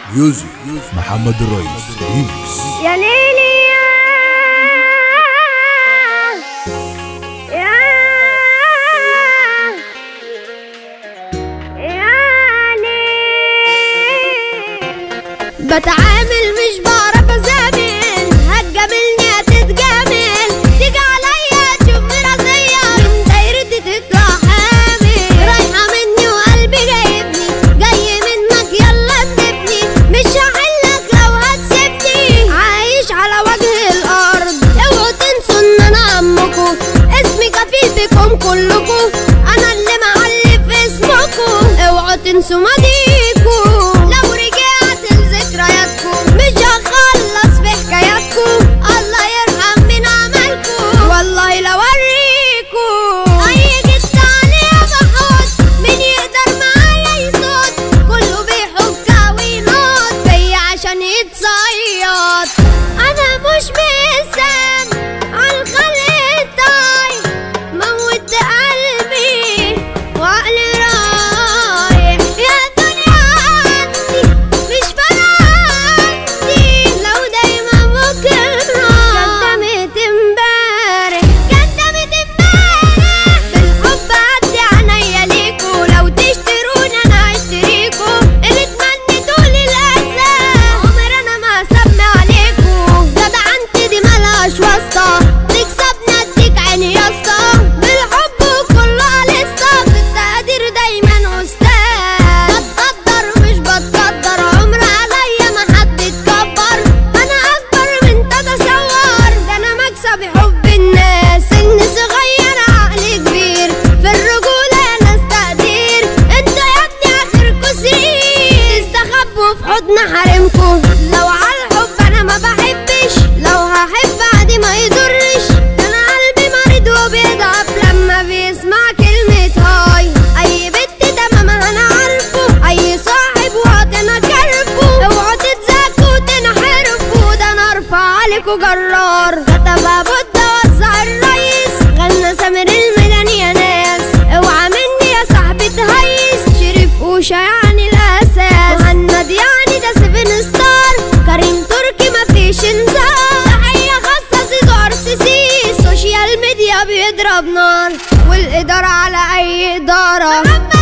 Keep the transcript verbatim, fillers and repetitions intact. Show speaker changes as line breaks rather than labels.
ميوزك محمد الرئيس ريميكس.
يا ليلي يا يا يا ليل، بتعامل مش بعرف ازامل، هتجاملني هتتجامل، تيجي عليا تشوف مرضية من دايرتي تطلع حامل، رايحة مني وقلبي جايبني، جاي منك يلا تسيبني، مش هحلك لو هتسيبني، عايش على وجه الارض، اوعوا تنسوا ان انا عمكوا، اسمي كفيل بكم كلكوا، انا اللي معلي في اسمكوا، اوعوا تنسوا ماضيكوا، لو رجعت لذكرياتكم مش هخلص في حكاياتكم، الله يرحم من عملكم، والله لو اوريكوا اي جبت عليها بحط، مين يقدر معايا يصوت، كله بيحك وينط فيا عشان يتصيط، انا مش بإنسان عالخلق الطايح، موت قلبي وعقلي رايح، يا الدنيا عندي مش فارقة عندي، لو دايما بكرة كدمت امبارح كدمت امبارح، بالحب عدي عينيا ليكوا، لو تشتروني انا هشتريكوا، اللي تمنيتوا لي الاسلام عمر انا ما سمي عليكوا، جدعنتي دي ملهاش واسطة، تكسبني اديك عيني يا اسطى، بالحب وكله عليسطة، في التقدير دايما استاذ، بتقدر مش بتقدر، عمر عليا ما حد اتكبر، انا اكبر من تتصور، ده انا مكسبي حب الناس، سن صغير عقل كبير، في الرجولة يا ناس تقدير، انتوا يا ابني اخركوا سرير، تستخبوا في حضن حريمكوا، لو عالحب انا ما بحبش، لو هحب عادي ما يضرش، انا قلبي مريض وبيضعف لما بيسمع كلمة هاي، اي بنت تمام انا عارفه، اي صاحب واطي انا كرفه، اوعوا تتزكوا تنحرفوا، ده انا ارفع عليكوا جرار، كتبها بودة وزع الريس، غنى سامر الميدان يا ناس، اوعى مني يا صاحبي تهيس، شريف اوشا يعني الاساس، مهند يعني ده سيفن ستار، كريم تركي مفيش انذار، تحية خاصة زيزو ار سي سي، السوشيال ميديا بيضرب نار، والادارة على اي ادارة.